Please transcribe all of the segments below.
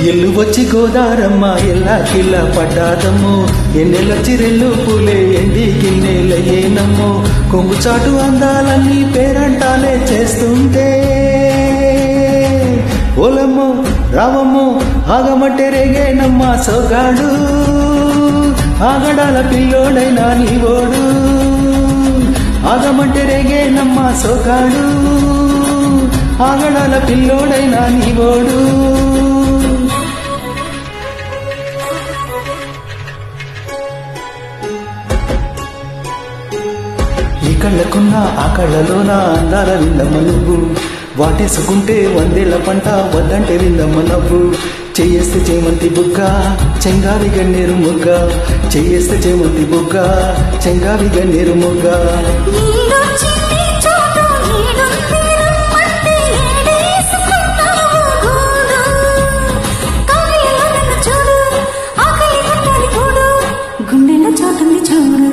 ఎల్లు వచ్చి గోదారమ్మ ఎల్లా కిల్ల పడ్డాదమ్మో ఎన్నెలొచ్చి రెల్లు పూలే ఎండి గిన్నెలయ్యేనమ్మో కొంగు చాటు అందాలన్నీ పేరంటాలే చేస్తుంటే ఓలమ్మో రావమ్మో ఆగమంటే రేగేనమ్మ సోగాడు ఆగడాల పిల్లోడైనా నీవోడు ఆగమంటే రేగేనమ్మ సోగాడు ఆగడాల పిల్లోడైనా నీవోడు ఈ కళ్ళకున్న ఆ కళ్ళలోన అందాల విందమ్మ నువ్వు వాటేసుకుంటే వందేళ్ల పంట వద్దంటే విందమ్మ నవ్వు చెయ్యేస్తే చేమంతి బుగ్గ చెంగావి గన్నేరు ముగ్గ చెయ్యేస్తే చేమంతి బుగ్గ చెంగావి గన్నేరు ముగ్గ గుండెలో చోటుంది చూడు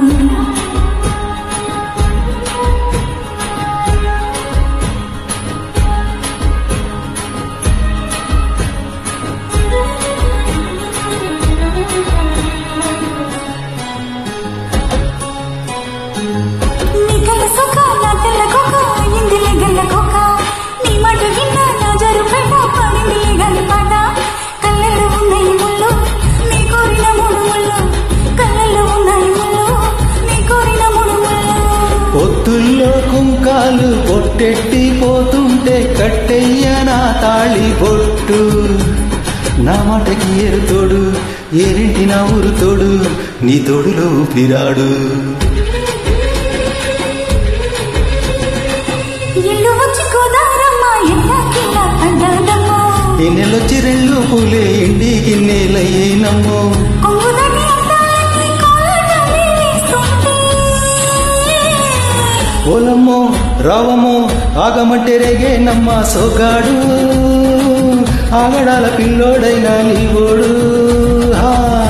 పొత్తుల్లో కుంకాలు పొట్టెట్టి పోతుంటే కట్టెయ్య నా తాళి బొట్టు నా మాటకి ఏరుతోడు ఏరింటి నా ఊరు తోడు నీ తోడులో ఊపిరాడు ఎన్నెలొచ్చి రెల్లు పూలే ఎండి గిన్నెలయ్యేనమ్మో ఓలమ్మో రావమ్మో ఆగమంటే రేగేనమ్మ సోగాడు ఆగడాల పిల్లోడైనా నీవోడు